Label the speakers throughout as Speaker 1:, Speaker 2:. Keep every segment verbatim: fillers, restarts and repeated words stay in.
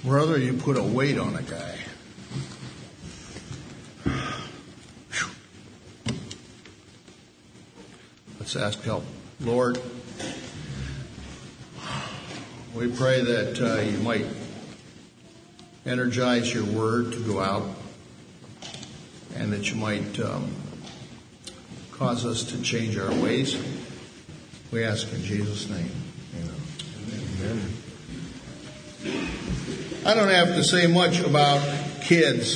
Speaker 1: Brother, you put a weight on a guy. Let's ask help. Lord, we pray that uh, you might energize your word to go out, and that you might um, cause us to change our ways. We ask in Jesus' name. Amen. Amen. I don't have to say much about kids.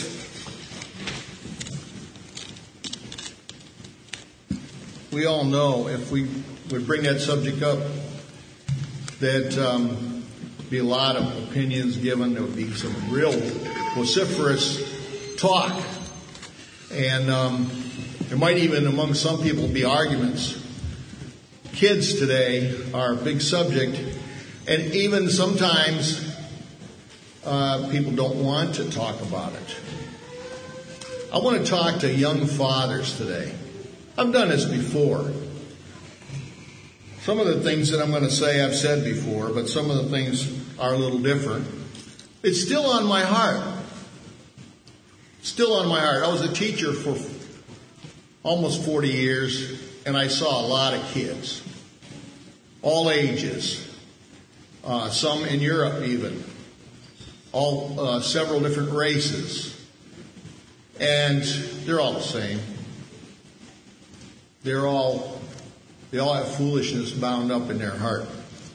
Speaker 1: We all know, if we would bring that subject up, that um, be a lot of opinions given. There would be some real vociferous talk. And um, there might even, among some people, be arguments. Kids today are a big subject. And even sometimes uh, people don't want to talk about it. I want to talk to young fathers today. I've done this before. Some of the things that I'm going to say I've said before, but some of the things are a little different. It's still on my heart. Still on my heart. I was a teacher for almost forty years, and I saw a lot of kids. All ages. Uh, some in Europe even. All uh, several different races. And they're all the same. They're all, they all have foolishness bound up in their heart.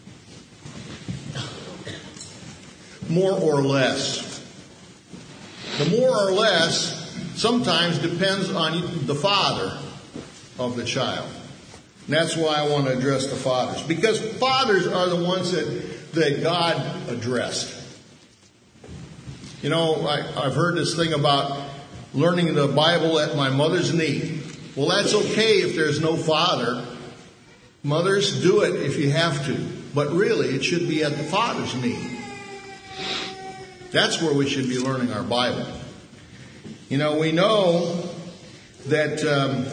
Speaker 1: More or less. The more or less sometimes depends on the father of the child. And that's why I want to address the fathers. Because fathers are the ones that, that God addressed. You know, I, I've heard this thing about learning the Bible at my mother's knee. Well, that's okay if there's no father. Mothers, do it if you have to. But really, it should be at the father's knee. That's where we should be learning our Bible. You know, we know that um,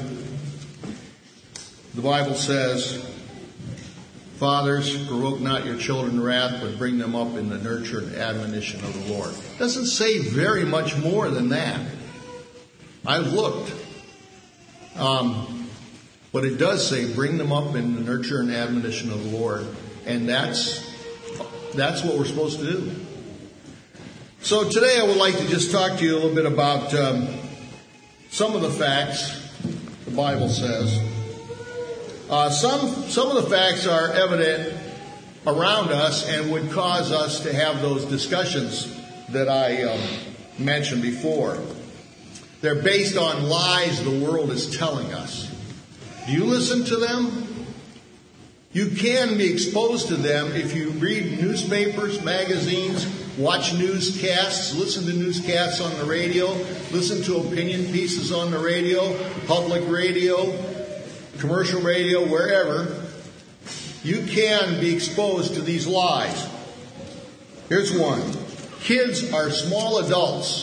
Speaker 1: the Bible says, fathers, provoke not your children to wrath, but bring them up in the nurture and admonition of the Lord. It doesn't say very much more than that. I've looked. Um, but it does say, bring them up in the nurture and admonition of the Lord. And that's, that's what we're supposed to do. So today I would like to just talk to you a little bit about um, some of the facts the Bible says. Uh, some, some of the facts are evident around us and would cause us to have those discussions that I um, mentioned before. They're based on lies the world is telling us. Do you listen to them? You can be exposed to them if you read newspapers, magazines, watch newscasts, listen to newscasts on the radio, listen to opinion pieces on the radio, public radio, commercial radio, wherever. You can be exposed to these lies. Here's one. Kids are small adults.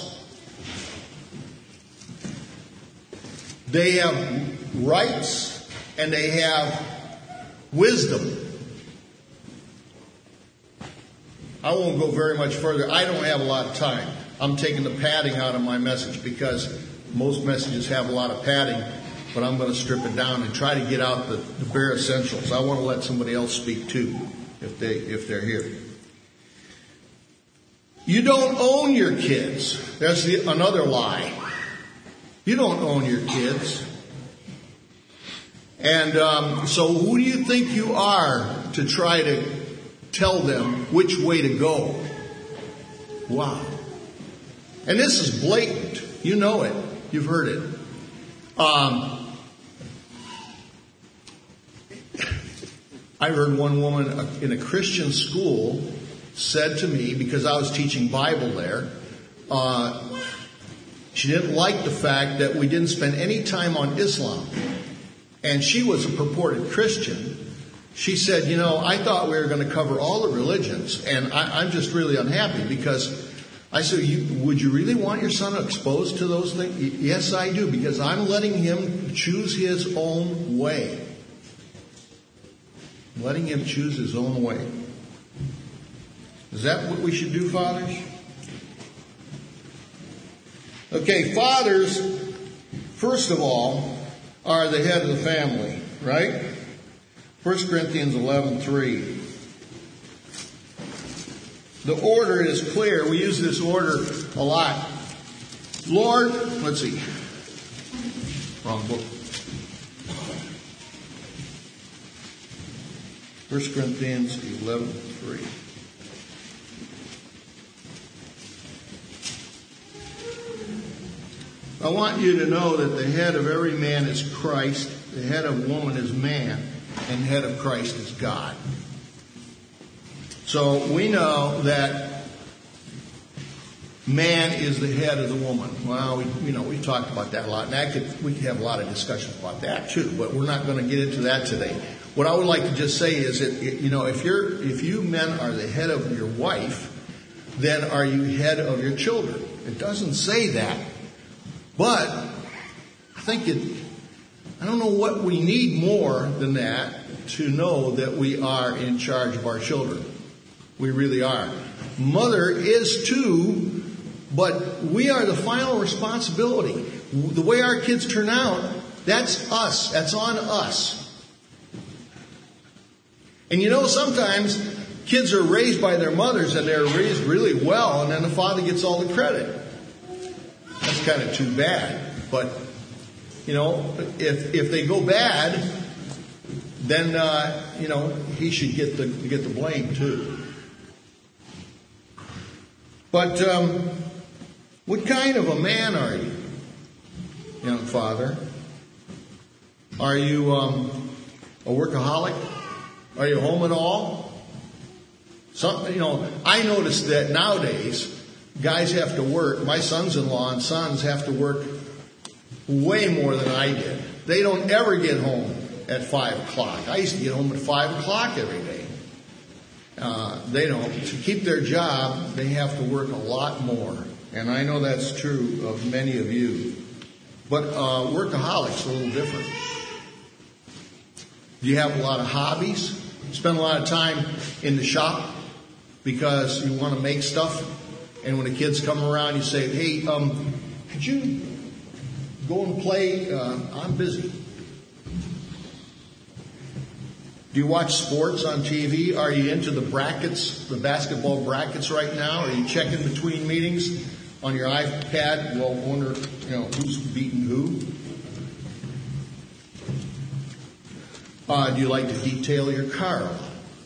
Speaker 1: They have rights and they have wisdom. I won't go very much further. I don't have a lot of time. I'm taking the padding out of my message because most messages have a lot of padding, but I'm going to strip it down and try to get out the, the bare essentials. I want to let somebody else speak too, if they if they're here. You don't own your kids. That's the, another lie. You don't own your kids. And um, so who do you think you are to try to tell them which way to go? Wow. And this is blatant. You know it. You've heard it. Um, I heard one woman in a Christian school said to me, because I was teaching Bible there, uh, she didn't like the fact that we didn't spend any time on Islam. And she was a purported Christian. She said, you know, I thought we were going to cover all the religions, and I, I'm just really unhappy because I said, you, would you really want your son exposed to those things? Yes, I do, because I'm letting him choose his own way. Letting him choose his own way. Is that what we should do, fathers? Okay, fathers, first of all, are the head of the family, right? First Corinthians eleven three. The order is clear. We use this order a lot. Lord, let's see. Wrong book. First Corinthians eleven three. I want you to know that the head of every man is Christ, the head of woman is man, and the head of Christ is God. So we know that man is the head of the woman. Well, we, you know, we talked about that a lot, and that could, we could have a lot of discussions about that too. But we're not going to get into that today. What I would like to just say is that, you know, if you're if you men are the head of your wife, then are you head of your children? It doesn't say that, but I think it. I don't know what we need more than that to know that we are in charge of our children. We really are. Mother is too, but we are the final responsibility. The way our kids turn out, that's us. That's on us. And you know, sometimes kids are raised by their mothers and they're raised really well, and then the father gets all the credit. That's kind of too bad. But, you know, if if they go bad, then, uh, you know, he should get the get the blame too. But um, what kind of a man are you, young father? Are you um, a workaholic? Are you home at all? Some, you know, I noticed that nowadays guys have to work. My sons-in-law and sons have to work way more than I did. They don't ever get home at five o'clock. I used to get home at five o'clock every day. Uh, they don't. To keep their job, they have to work a lot more. And I know that's true of many of you. But uh, workaholics are a little different. Do you have a lot of hobbies? Spend a lot of time in the shop because you want to make stuff? And when the kids come around, you say, hey, um, could you go and play? Uh, I'm busy. Do you watch sports on T V? Are you into the brackets, the basketball brackets right now? Are you checking between meetings on your iPad? Well, wonder, you know, who's beating who? Uh, do you like to detail your car? What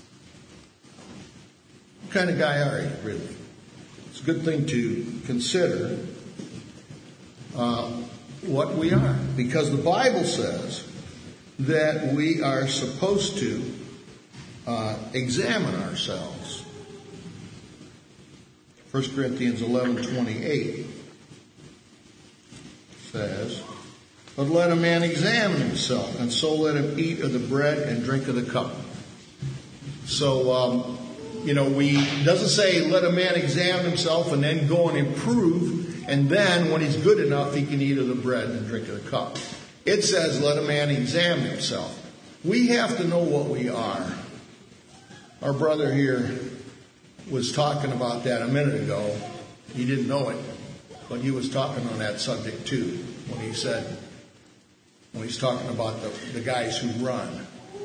Speaker 1: kind of guy are you, really? It's a good thing to consider uh, what we are, because the Bible says that we are supposed to uh, examine ourselves. First Corinthians eleven twenty-eight says, but let a man examine himself, and so let him eat of the bread and drink of the cup. So, um, you know, we it doesn't say let a man examine himself and then go and improve, and then when he's good enough, he can eat of the bread and drink of the cup. It says let a man examine himself. We have to know what we are. Our brother here was talking about that a minute ago. He didn't know it, but he was talking on that subject too when he said, when he's talking about the, the guys who run.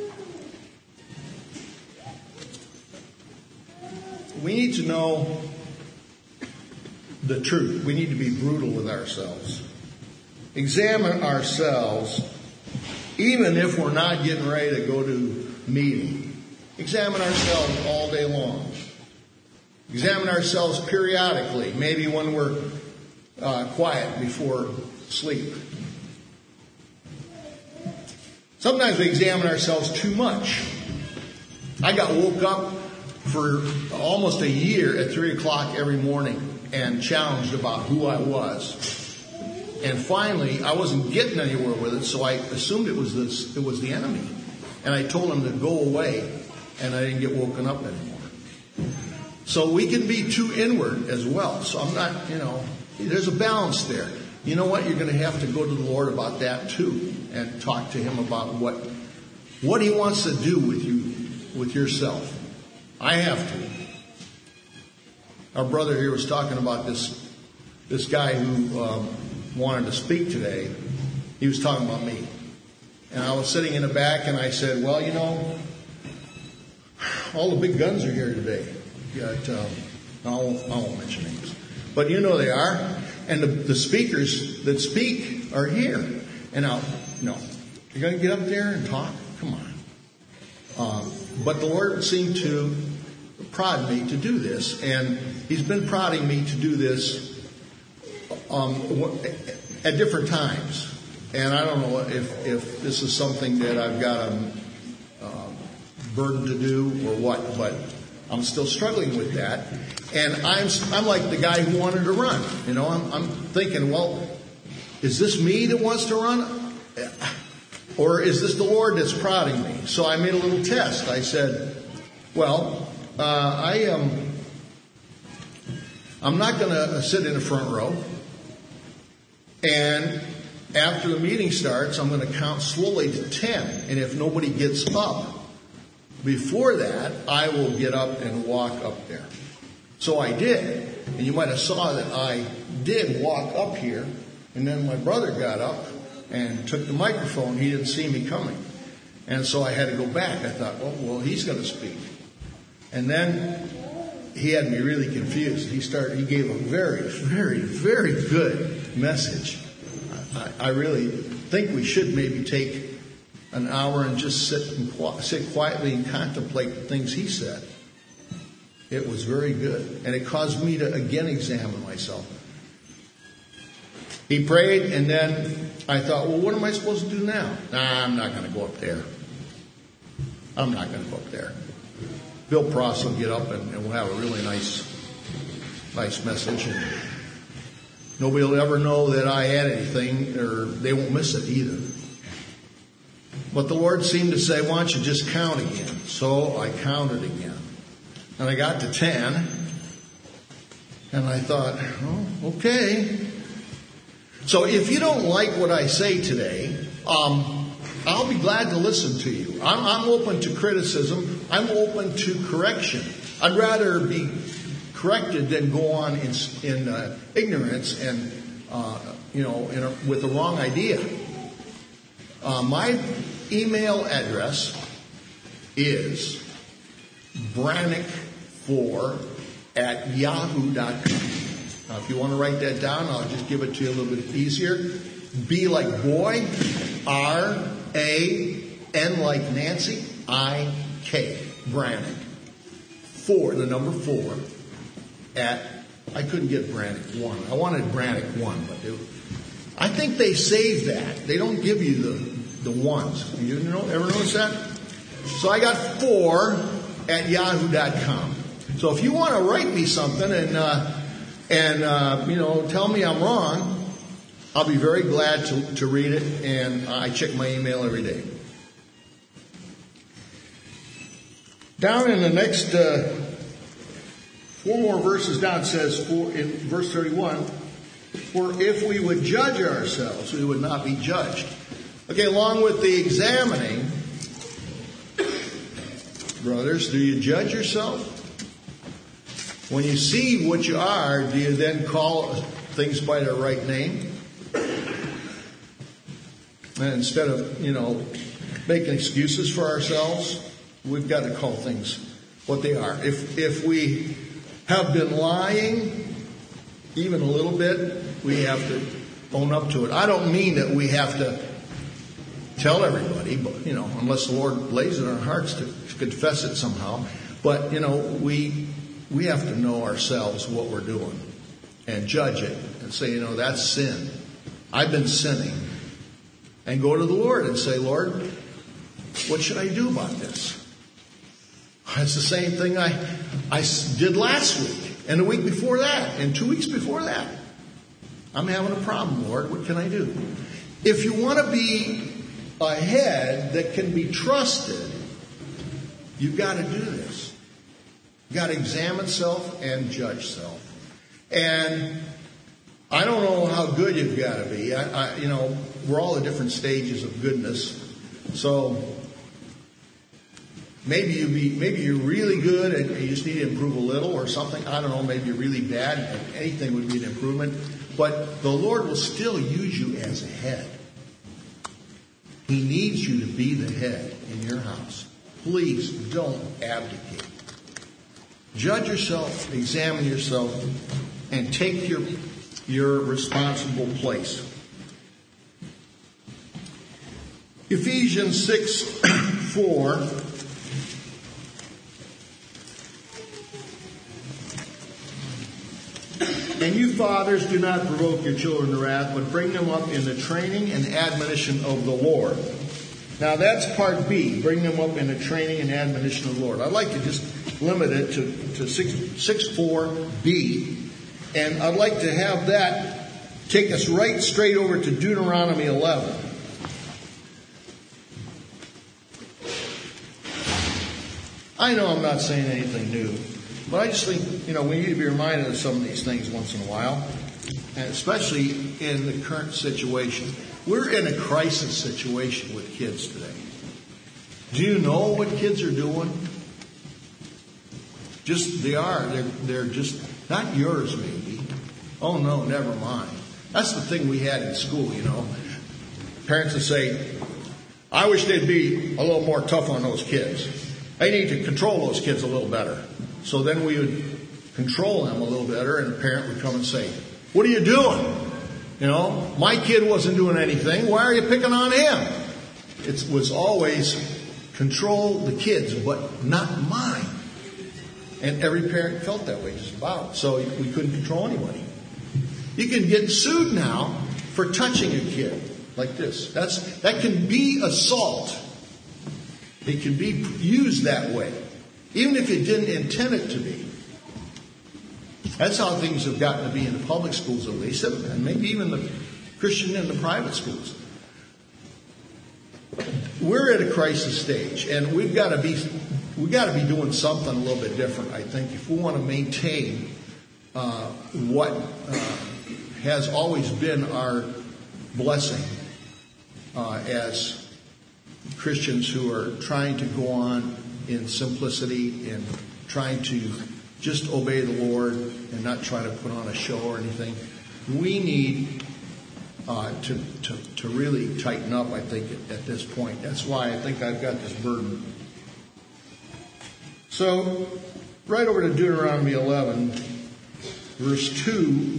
Speaker 1: We need to know the truth. We need to be brutal with ourselves. Examine ourselves, even if we're not getting ready to go to meeting. Examine ourselves all day long. Examine ourselves periodically, maybe when we're uh, quiet before sleep. Sometimes we examine ourselves too much. I got woke up for almost a year at three o'clock every morning and challenged about who I was. And finally, I wasn't getting anywhere with it, so I assumed it was this, it was the enemy. And I told him to go away, and I didn't get woken up anymore. So we can be too inward as well. So I'm not, you know, there's a balance there. You know what? You're going to have to go to the Lord about that too, and talk to Him about what what He wants to do with you, with yourself. I have to. Our brother here was talking about this this guy who um, wanted to speak today, he was talking about me. And I was sitting in the back, and I said, well, you know, all the big guns are here today. You got, um, I, won't, I won't mention names. But you know they are. And the, the speakers that speak are here. And now, no, you're going to get up there and talk? Come on. Um, but the Lord seemed to prod me to do this. And He's been prodding me to do this um, at different times. And I don't know if, if this is something that I've got a uh, burden to do or what, but I'm still struggling with that. And I'm I'm like the guy who wanted to run. You know, I'm, I'm thinking, well, is this me that wants to run? Or is this the Lord that's prodding me? So I made a little test. I said, well, uh, I am, um, I'm not going to sit in the front row. And after the meeting starts, I'm going to count slowly to ten. And if nobody gets up before that, I will get up and walk up there. So I did. And you might have saw that I did walk up here. And then my brother got up and took the microphone. He didn't see me coming. And so I had to go back. I thought, well, well, he's going to speak. And then he had me really confused. He started. He gave a very, very, very good message. I, I really think we should maybe take an hour and just sit and sit quietly and contemplate the things he said. It was very good. And it caused me to again examine myself. He prayed, and then I thought, well, what am I supposed to do now? Nah, I'm not going to go up there. I'm not going to go up there. Bill Pross will get up, and, and we'll have a really nice, nice message. And nobody will ever know that I had anything, or they won't miss it either. But the Lord seemed to say, why don't you just count again? So I counted again. And I got to ten. And I thought, oh, okay. So if you don't like what I say today, um, I'll be glad to listen to you. I'm, I'm open to criticism. I'm open to correction. I'd rather be corrected than go on in, in uh, ignorance and, uh, you know, in a, with the wrong idea. Uh, my email address is brannick four at yahoo dot com. Now, if you want to write that down, I'll just give it to you a little bit easier. B like boy, R, A, N like Nancy, I, K, Brannick. Four, the number four, at, I couldn't get Brannick one. I wanted Brannick one, but it, I think they save that. They don't give you the, the ones. You know, ever notice that? So I got four at yahoo dot com. So if you want to write me something and, uh, and, uh, you know, tell me I'm wrong, I'll be very glad to, to read it, and I check my email every day. Down in the next uh, four more verses down, it says, for, in verse thirty-one, for if we would judge ourselves, we would not be judged. Okay, along with the examining, brothers, do you judge yourself? When you see what you are, do you then call things by their right name? And instead of, you know, making excuses for ourselves, we've got to call things what they are. If if we have been lying even a little bit, we have to own up to it. I don't mean that we have to tell everybody, but, you know, unless the Lord lays it on our hearts to confess it somehow. But, you know, we we have to know ourselves what we're doing and judge it and say, you know, that's sin. I've been sinning. And go to the Lord and say, Lord, what should I do about this? It's the same thing I, I did last week and the week before that and two weeks before that. I'm having a problem, Lord. What can I do? If you want to be a head that can be trusted, you've got to do this. You've got to examine self and judge self. And I don't know how good you've got to be. I, I, you know, we're all at different stages of goodness. So Maybe you be maybe you're really good and you just need to improve a little or something. I don't know. Maybe you're really bad. Anything would be an improvement. But the Lord will still use you as a head. He needs you to be the head in your house. Please don't abdicate. Judge yourself, examine yourself, and take your, your responsible place. Ephesians six four. And you fathers, do not provoke your children to wrath, but bring them up in the training and admonition of the Lord. Now that's part B, bring them up in the training and admonition of the Lord. I'd like to just limit it to, to six four B, and I'd like to have that take us right straight over to Deuteronomy eleven. I know I'm not saying anything new, but I just think, you know, we need to be reminded of some of these things once in a while, and especially in the current situation. We're in a crisis situation with kids today. Do you know what kids are doing? Just, they are. They're, they're just, not yours maybe. Oh no, never mind. That's the thing we had in school, you know. Parents would say, I wish they'd be a little more tough on those kids. They need to control those kids a little better. So then we would control them a little better, and the parent would come and say, what are you doing? You know, my kid wasn't doing anything. Why are you picking on him? It was always control the kids, but not mine. And every parent felt that way just about. So we couldn't control anybody. You can get sued now for touching a kid like this. That's that can be assault. It can be used that way, even if you didn't intend it to be. That's how things have gotten to be in the public schools, at least, and maybe even the Christian and the private schools. We're at a crisis stage, and we've got to be we've got to be doing something a little bit different, I think, if we want to maintain uh, what uh, has always been our blessing uh, as Christians who are trying to go on in simplicity and trying to just obey the Lord and not try to put on a show or anything. We need uh, to, to to really tighten up, I think, at, at this point. That's why I think I've got this burden. So, right over to Deuteronomy eleven, verse two.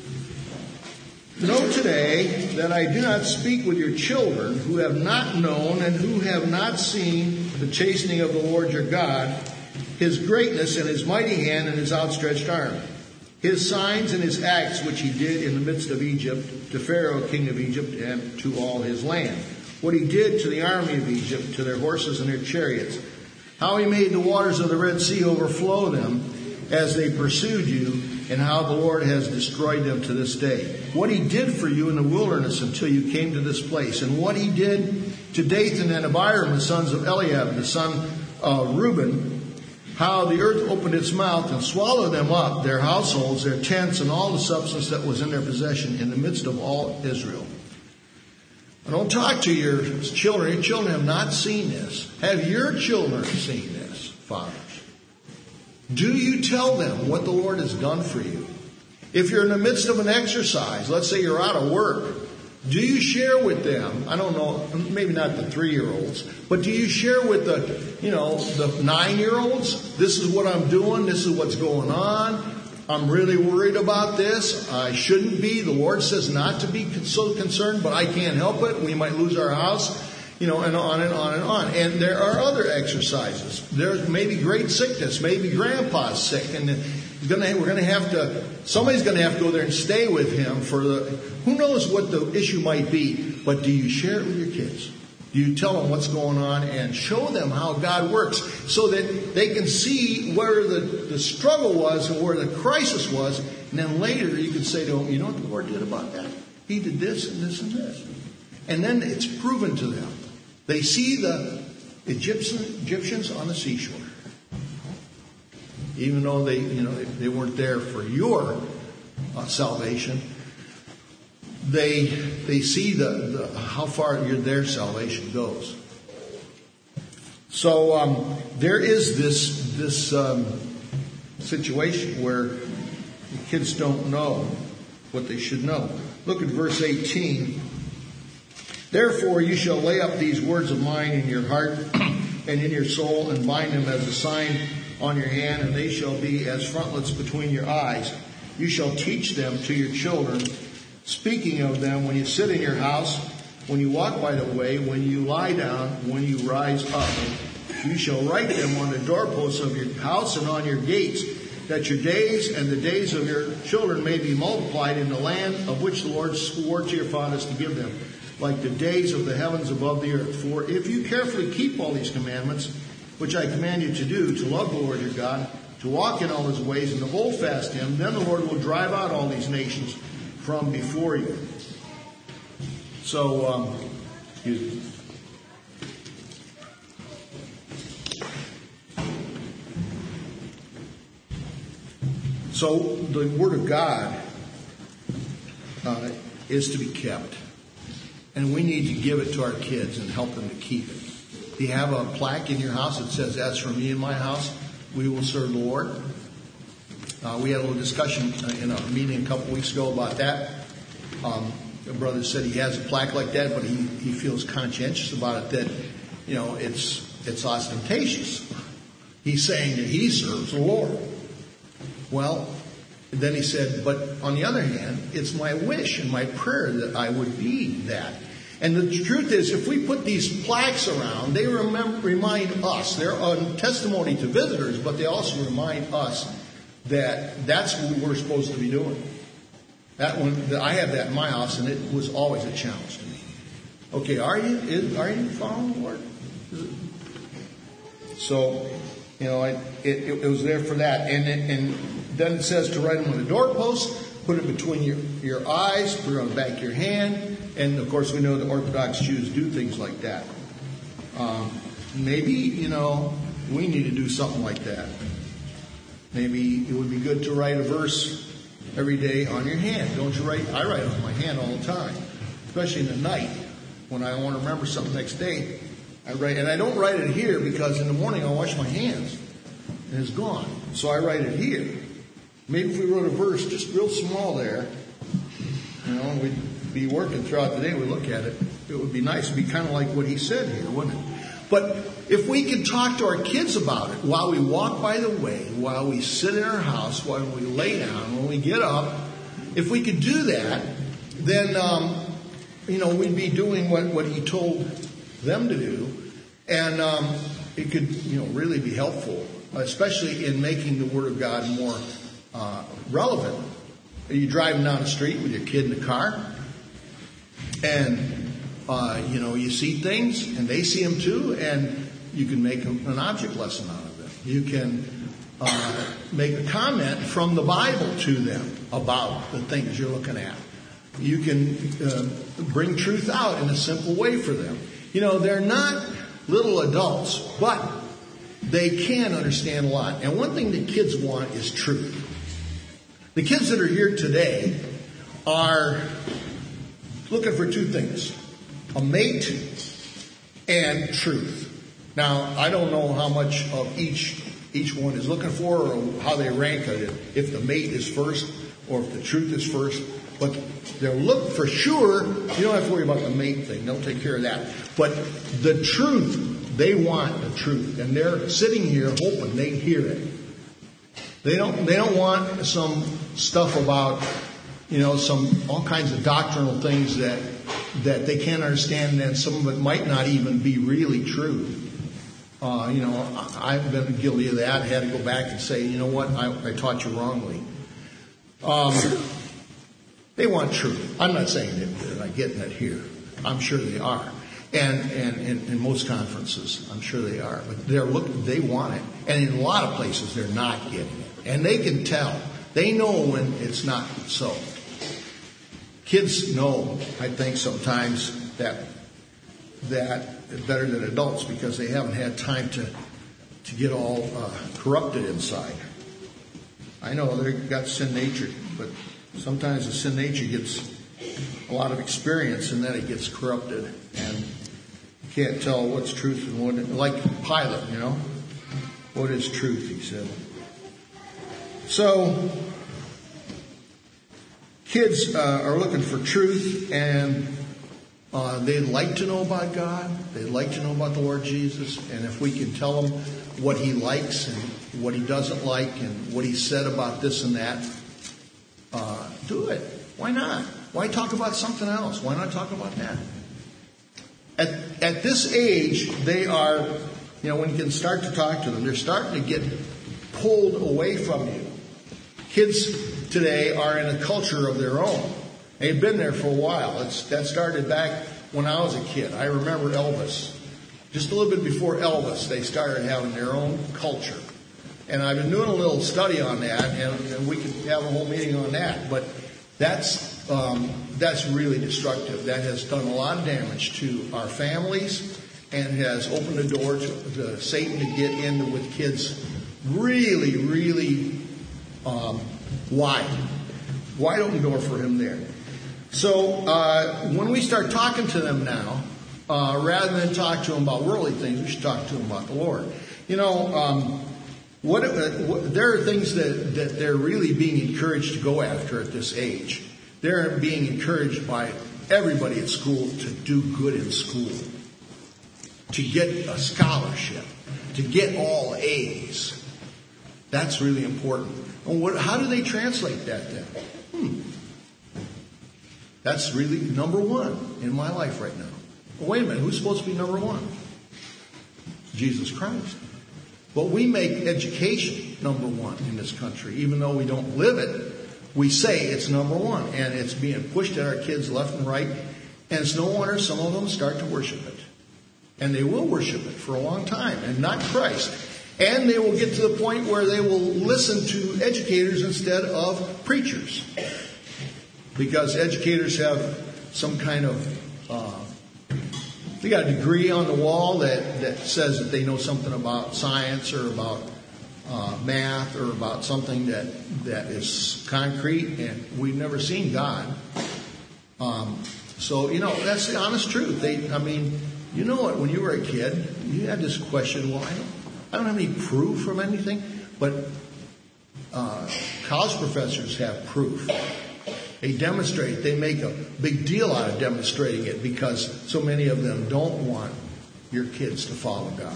Speaker 1: Know today that I do not speak with your children who have not known and who have not seen the chastening of the Lord your God, His greatness and His mighty hand and His outstretched arm, His signs and His acts which He did in the midst of Egypt, to Pharaoh king of Egypt and to all his land. What He did to the army of Egypt, to their horses and their chariots. How He made the waters of the Red Sea overflow them as they pursued you, and how the Lord has destroyed them to this day. What He did for you in the wilderness until you came to this place, and what He did to Dathan and Abiram, the sons of Eliab, the son of Reuben, how the earth opened its mouth and swallowed them up, their households, their tents, and all the substance that was in their possession in the midst of all Israel. And don't talk to your children. Your children have not seen this. Have your children seen this, fathers? Do you tell them what the Lord has done for you? If you're in the midst of an exercise, let's say you're out of work, do you share with them, I don't know, maybe not the three-year-olds, but do you share with the, you know, the nine-year-olds, this is what I'm doing, this is what's going on, I'm really worried about this, I shouldn't be, the Lord says not to be so concerned, but I can't help it, we might lose our house. You know, and on and on and on. And there are other exercises. There's maybe great sickness. Maybe grandpa's sick. And gonna, we're going to have to, somebody's going to have to go there and stay with him for the, who knows what the issue might be. But do you share it with your kids? Do you tell them what's going on and show them how God works so that they can see where the, the struggle was and where the crisis was. And then later you can say to them, you know what the Lord did about that? He did this and this and this. And then it's proven to them. They see the Egyptian, Egyptians on the seashore. Even though they, you know, they, they weren't there for your uh, salvation, they they see the, the how far your, their salvation goes. So um, there is this this um, situation where the kids don't know what they should know. Look at verse eighteen. Therefore you shall lay up these words of mine in your heart and in your soul, and bind them as a sign on your hand, and they shall be as frontlets between your eyes. You shall teach them to your children, speaking of them when you sit in your house, when you walk by the way, when you lie down, when you rise up. You shall write them on the doorposts of your house and on your gates, that your days and the days of your children may be multiplied in the land of which the Lord swore to your fathers to give them, like the days of the heavens above the earth. For if you carefully keep all these commandments, which I command you to do, to love the Lord your God, to walk in all his ways, and to hold fast him, then the Lord will drive out all these nations from before you. So, um, excuse me. So the Word of God uh, is to be kept. And we need to give it to our kids and help them to keep it. Do you have a plaque in your house that says, "As for me and my house, we will serve the Lord"? Uh, we had a little discussion in a meeting a couple weeks ago about that. Um, a brother said he has a plaque like that, but he, he feels conscientious about it, that, you know, it's it's ostentatious. He's saying that he serves the Lord. Well, then he said, but on the other hand, it's my wish and my prayer that I would be that. And the truth is, if we put these plaques around, they remember, remind us. They're a testimony to visitors, but they also remind us that that's what we're supposed to be doing. That one, I have that in my house, and it was always a challenge to me. Okay, are you is, are you following the Lord? So, you know, it, it, it was there for that. And, it, and then it says to write them on the doorpost, put it between your, your eyes, put it on the back of your hand. And, of course, we know the Orthodox Jews do things like that. Um, maybe, you know, we need to do something like that. Maybe it would be good to write a verse every day on your hand. Don't you write? I write on my hand all the time, especially in the night when I want to remember something next day. I write, and I don't write it here because in the morning I'll wash my hands and it's gone. So I write it here. Maybe if we wrote a verse just real small there, you know, we'd be working throughout the day. We look at it. It would be nice. It'd be kind of like what he said here, wouldn't it? But if we could talk to our kids about it while we walk by the way, while we sit in our house, while we lay down, when we get up, if we could do that, then, um, you know, we'd be doing what, what he told them to do. And um, it could, you know, really be helpful, especially in making the Word of God more uh, relevant. Are you driving down the street with your kid in the car? And Uh, you know, you see things, and they see them too, and you can make a, an object lesson out of them. You can uh, make a comment from the Bible to them about the things you're looking at. You can uh, bring truth out in a simple way for them. You know, they're not little adults, but they can understand a lot. And one thing the kids want is truth. The kids that are here today are looking for two things: a mate and truth. Now, I don't know how much of each each one is looking for, or how they rank it, if the mate is first or if the truth is first. But they'll look for sure. You don't have to worry about the mate thing. They'll take care of that. But the truth, they want the truth. And they're sitting here hoping they hear it. They don't they don't want some stuff about, you know, some all kinds of doctrinal things that that they can't understand, and some of it might not even be really true. Uh, you know, I've been guilty of that. I had to go back and say, you know what, I, I taught you wrongly. Um, they want truth. I'm not saying that they're not getting it here. I'm sure they are. And and in most conferences, I'm sure they are. But they're looking, they want it. And in a lot of places, they're not getting it. And they can tell. They know when it's not so. Kids know, I think, sometimes that that better than adults, because they haven't had time to to get all uh, corrupted inside. I know they've got sin nature, but sometimes the sin nature gets a lot of experience, and then it gets corrupted. And can't tell what's truth and what, like Pilate, you know. What is truth, he said. So, kids uh, are looking for truth, and uh, they'd like to know about God. They'd like to know about the Lord Jesus. And if we can tell them what he likes and what he doesn't like and what he said about this and that, uh, do it. Why not? Why talk about something else? Why not talk about that? At, at this age, they are, you know, when you can start to talk to them, they're starting to get pulled away from you. Kids today are in a culture of their own. They've been there for a while. It's, that started back when I was a kid. I remember Elvis. Just a little bit before Elvis, they started having their own culture. And I've been doing a little study on that, and, and we could have a whole meeting on that. But that's um, that's really destructive. That has done a lot of damage to our families and has opened the door to, to Satan to get in with kids really, really um, wide. Wide open door for him there. So uh, when we start talking to them now, uh, rather than talk to them about worldly things, we should talk to them about the Lord. You know, um, what, uh, what there are things that, that they're really being encouraged to go after at this age. They're being encouraged by everybody at school to do good in school, to get a scholarship, to get all A's. That's really important. And what, how do they translate that then? Hmm. That's really number one in my life right now. Well, wait a minute, who's supposed to be number one? Jesus Christ. But we make education number one in this country. Even though we don't live it, we say it's number one. And it's being pushed at our kids left and right. And it's no wonder some of them start to worship it. And they will worship it for a long time, and not Christ. And they will get to the point where they will listen to educators instead of preachers. Because educators have some kind of, uh, they got a degree on the wall that, that says that they know something about science or about uh, math or about something that, that is concrete, and we've never seen God. Um, so, you know, that's the honest truth. They, I mean, you know what, when you were a kid, you had this question, well, I don't, I don't have any proof from anything, but uh, college professors have proof. They demonstrate, they make a big deal out of demonstrating it because so many of them don't want your kids to follow God.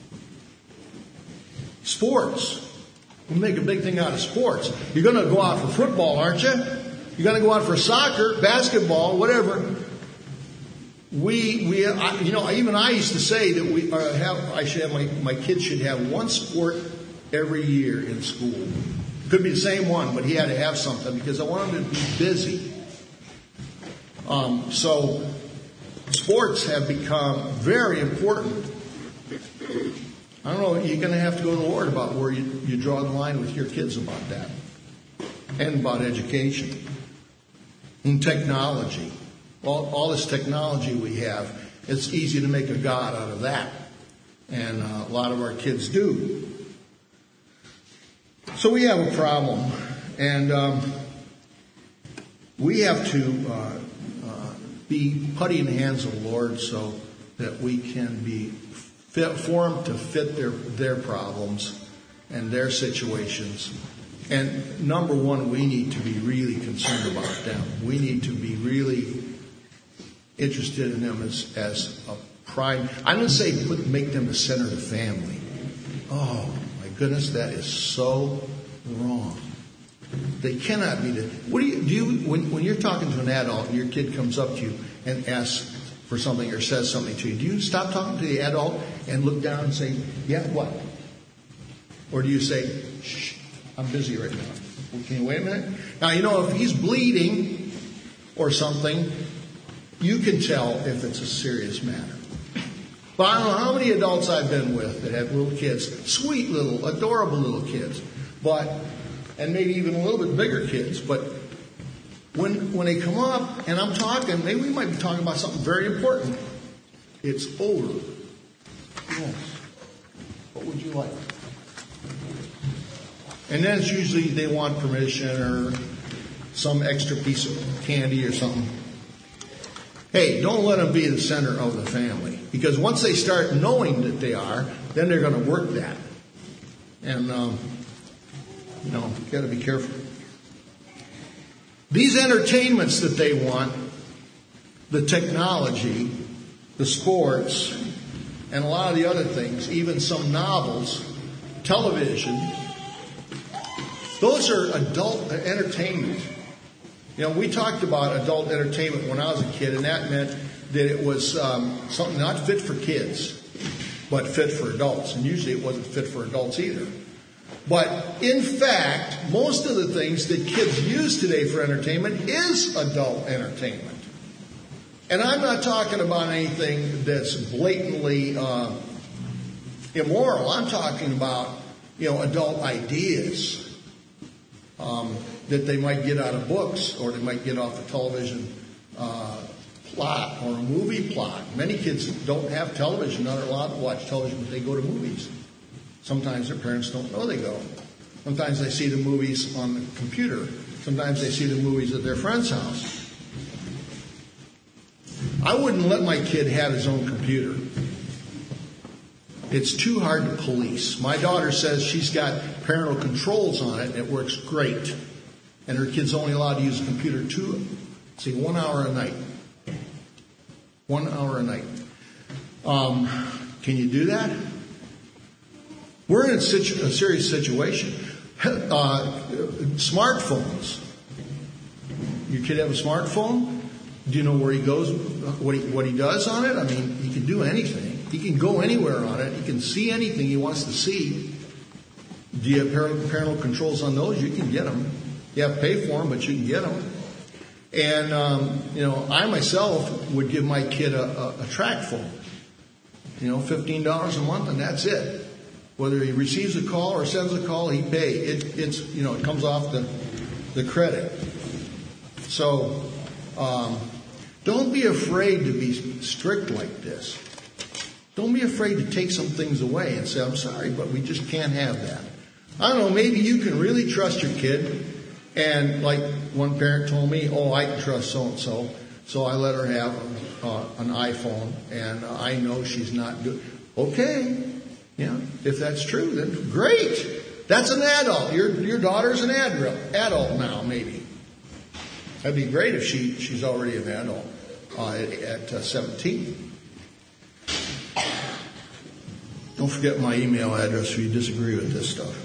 Speaker 1: Sports. We make a big thing out of sports. You're going to go out for football, aren't you? You're going to go out for soccer, basketball, whatever. We, we, I, you know, even I used to say that we uh, have, I should have, my, my kids should have one sport every year in school. Could be the same one, but he had to have something because I want him to be busy. Um, so, sports have become very important. I don't know, you're going to have to go to the Lord about where you, you draw the line with your kids about that. And about education. And technology. All, all this technology we have, it's easy to make a god out of that. And uh, a lot of our kids do. So we have a problem. And um, we have to uh, uh, be putty in the hands of the Lord so that we can be fit, formed to fit their, their problems and their situations. And number one, we need to be really concerned about them. We need to be really interested in them as, as a pride. I'm going to say put, make them the center of the family. Oh, my goodness, that is so wrong. They cannot be the... What do you do? You, when, when you're talking to an adult and your kid comes up to you and asks for something or says something to you, do you stop talking to the adult and look down and say, yeah, what? Or do you say, shh, I'm busy right now. Well, can you wait a minute? Now, you know, if he's bleeding or something, you can tell if it's a serious matter. But I don't know how many adults I've been with that have little kids, sweet little, adorable little kids, but, and maybe even a little bit bigger kids, but when when they come up and I'm talking, maybe we might be talking about something very important. It's over. Yes. What would you like? And then it's usually they want permission or some extra piece of candy or something. Hey, don't let them be the center of the family. Because once they start knowing that they are, then they're going to work that. And, um, you know, you've got to be careful. These entertainments that they want, the technology, the sports, and a lot of the other things, even some novels, television, those are adult entertainment. You know, we talked about adult entertainment when I was a kid, and that meant that it was um, something not fit for kids, but fit for adults. And usually it wasn't fit for adults either. But in fact, most of the things that kids use today for entertainment is adult entertainment. And I'm not talking about anything that's blatantly uh, immoral. I'm talking about, you know, adult ideas um, that they might get out of books, or they might get off a television uh, plot or a movie plot. Many kids don't have television, not allowed to watch television, but they go to movies. Sometimes their parents don't know they go. Sometimes they see the movies on the computer. Sometimes they see the movies at their friend's house. I wouldn't let my kid have his own computer. It's too hard to police. My daughter says she's got parental controls on it, and it works great. And her kid's only allowed to use a computer two, see, one hour a night. One hour a night. Um, can you do that? We're in a, situ- a serious situation. Uh, smartphones. Your kid have a smartphone? Do you know where he goes, what he, what he does on it? I mean, he can do anything. He can go anywhere on it. He can see anything he wants to see. Do you have parental, parental controls on those? You can get them. You have to pay for them, but you can get them. And, um, you know, I myself would give my kid a, a, a track phone. You know, fifteen dollars a month, and that's it. Whether he receives a call or sends a call, he pays. It, it's, you know, it comes off the, the credit. So, um, don't be afraid to be strict like this. Don't be afraid to take some things away and say, I'm sorry, but we just can't have that. I don't know, maybe you can really trust your kid. And like one parent told me, oh, I can trust so-and-so. So I let her have uh, an iPhone, and uh, I know she's not good. Okay. Yeah, if that's true, then great. That's an adult. Your your daughter's an adult, adult now, maybe. That'd be great if she, she's already an adult uh, at, at uh, seventeen. Don't forget my email address if you disagree with this stuff.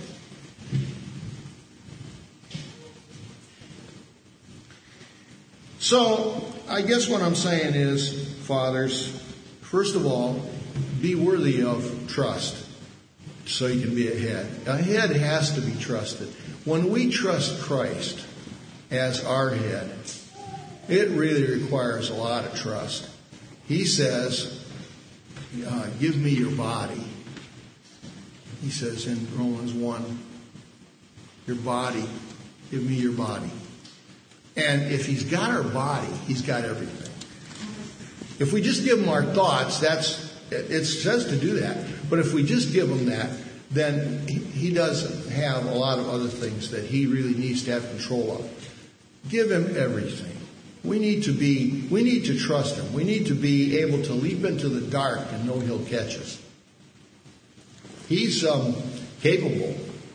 Speaker 1: So, I guess what I'm saying is, fathers, first of all, be worthy of trust so you can be a head. A head has to be trusted. When we trust Christ as our head, it really requires a lot of trust. He says, uh, give me your body. He says in Romans one, your body, give me your body. And if he's got our body, he's got everything. If we just give him our thoughts, that's it says to do that. But if we just give him that, then he does have a lot of other things that he really needs to have control of. Give him everything. We need to be, we need to trust him. We need to be able to leap into the dark and know he'll catch us. He's um, capable.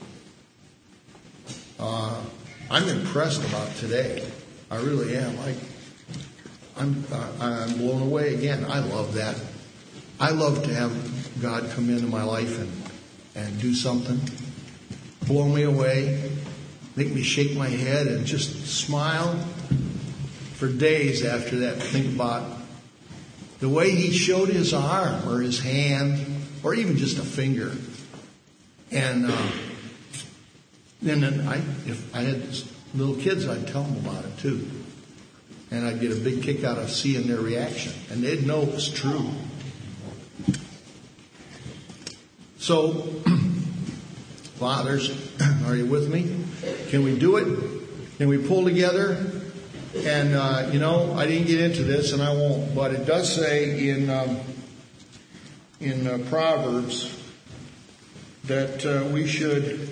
Speaker 1: Uh, I'm impressed about today. I really am. I, I'm, uh, I'm blown away again. I love that. I love to have God come into my life and, and do something, blow me away, make me shake my head and just smile for days after that. Think about the way he showed his arm or his hand or even just a finger. And uh, and then I, if I had little kids, I'd tell them about it too. And I'd get a big kick out of seeing their reaction. And they'd know it was true. So, fathers, are you with me? Can we do it? Can we pull together? And, uh, you know, I didn't get into this, and I won't, but it does say in um, in uh, Proverbs that uh, we should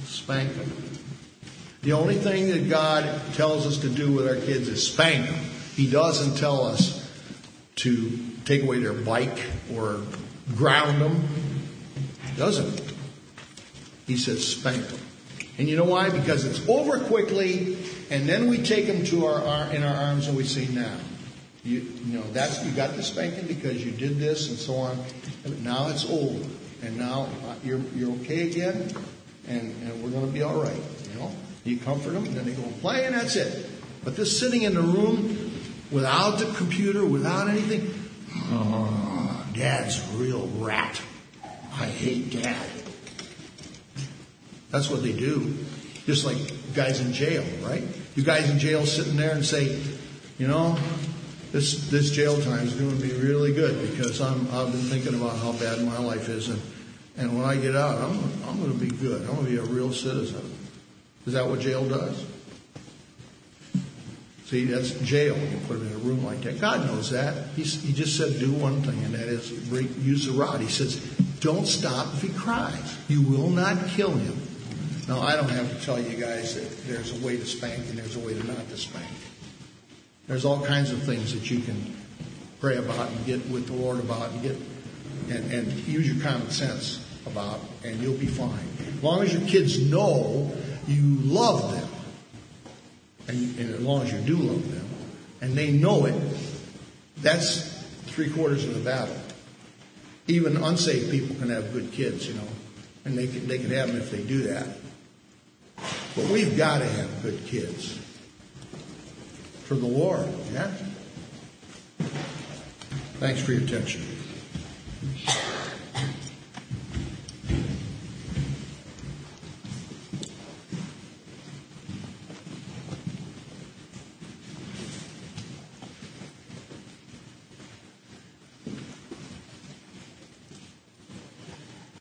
Speaker 1: spank them. The only thing that God tells us to do with our kids is spank them. He doesn't tell us to take away their bike or ground them. He doesn't. He says spank them. And you know why? Because it's over quickly, and then we take them to our, our in our arms and we say, now, you, you know, that's you got the spanking because you did this and so on. Now it's over, and now you're you're okay again, and, and we're going to be all right. You know, you comfort them, and then they go and play, and that's it. But this sitting in the room without the computer, without anything, oh, Dad's a real rat. I hate Dad. That's what they do. Just like guys in jail, right? You guys in jail sitting there and say, you know, this this jail time is going to be really good because I'm I've been thinking about how bad my life is, and, and when I get out, I'm I'm going to be good. I'm going to be a real citizen. Is that what jail does? See, that's jail. You put him in a room like that. God knows that. He's, he just said do one thing, and that is bring, use the rod. He says, don't stop if he cries. You will not kill him. Now, I don't have to tell you guys that there's a way to spank and there's a way to not to spank. There's all kinds of things that you can pray about and get with the Lord about and get and, and use your common sense about, and you'll be fine. As long as your kids know you love them, and, and as long as you do love them, and they know it, that's three quarters of the battle. Even unsaved people can have good kids, you know, and they can, they can have them if they do that. But we've got to have good kids for the Lord, yeah? Thanks for your attention.